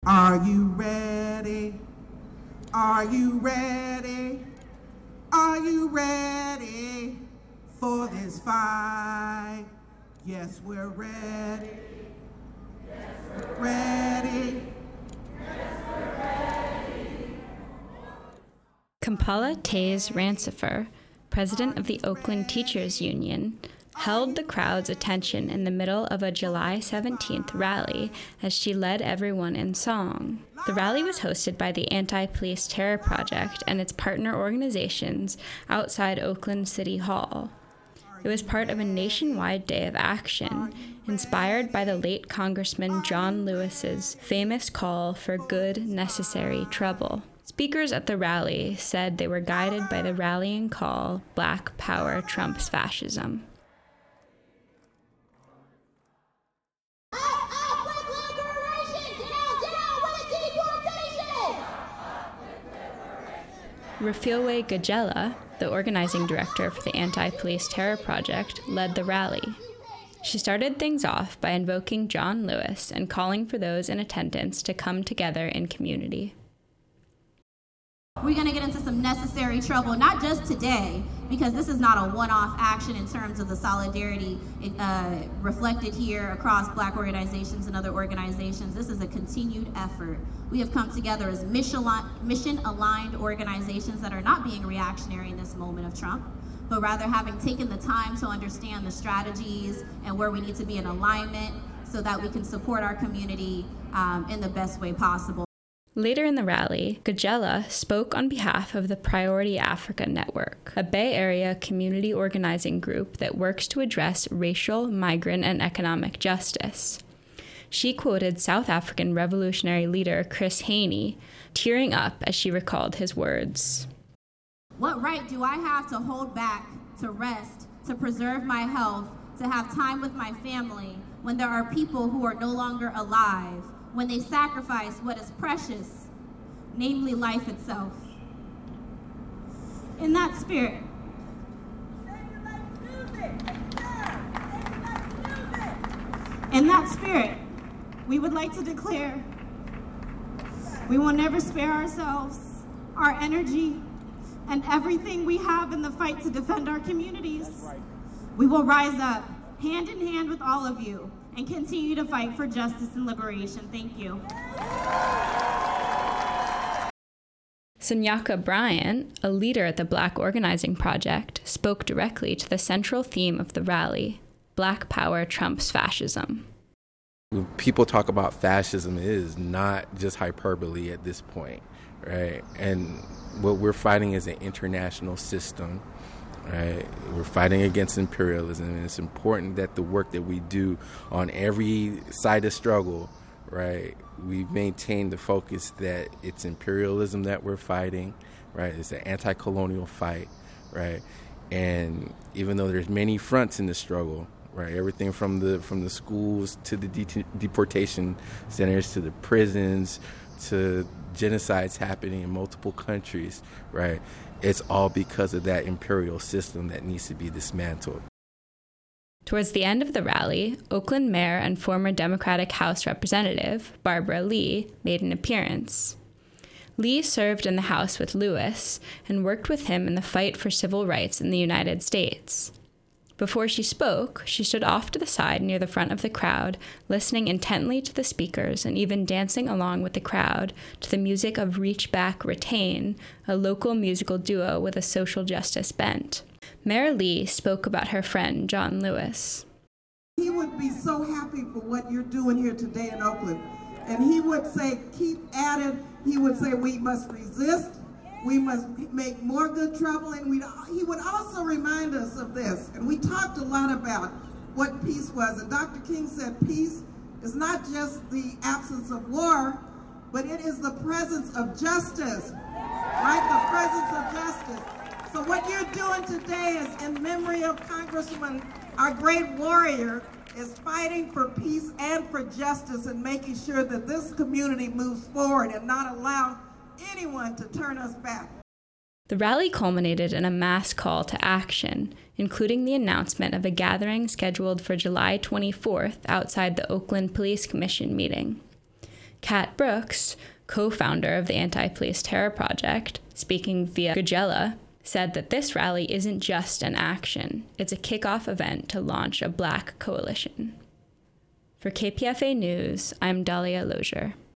Are you ready? Are you ready? Are you ready for this fight? Yes, we're ready. Yes, we're ready. Yes, we're ready. Kampala Taze Rancifer, president of the Oakland Teachers Union, held the crowd's attention in the middle of a July 17th rally as she led everyone in song. The rally was hosted by the Anti-Police Terror Project and its partner organizations outside Oakland City Hall. It was part of a nationwide day of action, inspired by the late Congressman John Lewis's famous call for good, necessary trouble. Speakers at the rally said they were guided by the rallying call, Black Power Trumps Fascism. Rafilwe Gajela, the organizing director for the Anti-Police Terror Project, led the rally. She started things off by invoking John Lewis and calling for those in attendance to come together in community. We're going to get into some necessary trouble, not just today, because this is not a one-off action in terms of the solidarity reflected here across Black organizations and other organizations. This is a continued effort. We have come together as mission-aligned organizations that are not being reactionary in this moment of Trump, but rather having taken the time to understand the strategies and where we need to be in alignment so that we can support our community in the best way possible. Later in the rally, Gajela spoke on behalf of the Priority Africa Network, a Bay Area community organizing group that works to address racial, migrant, and economic justice. She quoted South African revolutionary leader Chris Hani, tearing up as she recalled his words. What right do I have to hold back, to rest, to preserve my health, to have time with my family when there are people who are no longer alive, when they sacrifice what is precious, namely life itself? In that spirit, we would like to declare we will never spare ourselves, our energy, and everything we have in the fight to defend our communities. We will rise up, hand in hand with all of you, and continue to fight for justice and liberation. Thank you. Sanyaka Bryant, a leader at the Black Organizing Project, spoke directly to the central theme of the rally, Black Power Trumps Fascism. When people talk about fascism, it is not just hyperbole at this point, right? And what we're fighting is an international system. Right. We're fighting against imperialism, and it's important that the work that we do on every side of struggle, right, we maintain the focus that it's imperialism that we're fighting, right? It's an anti-colonial fight, right? And even though there's many fronts in the struggle, right, everything from the schools to the deportation centers to the prisons to genocides happening in multiple countries, right? It's all because of that imperial system that needs to be dismantled. Towards the end of the rally, Oakland Mayor and former Democratic House Representative Barbara Lee made an appearance. Lee served in the House with Lewis and worked with him in the fight for civil rights in the United States. Before she spoke, she stood off to the side near the front of the crowd, listening intently to the speakers and even dancing along with the crowd to the music of Reach Back, Retain, a local musical duo with a social justice bent. Mayor Lee spoke about her friend, John Lewis. He would be so happy for what you're doing here today in Oakland. And he would say, keep at it. He would say, we must resist. We must make more good trouble, and he would also remind us of this. And we talked a lot about what peace was, and Dr. King said peace is not just the absence of war, but it is the presence of justice, right? The presence of justice. So what you're doing today is in memory of Congressman, our great warrior, is fighting for peace and for justice and making sure that this community moves forward and not allow anyone to turn us back. The rally culminated in a mass call to action, including the announcement of a gathering scheduled for July 24th outside the Oakland Police Commission meeting. Kat Brooks, co-founder of the Anti-Police Terror Project, speaking via Gojella, said that this rally isn't just an action, it's a kickoff event to launch a Black coalition. For KPFA News, I'm Dahlia Lozier.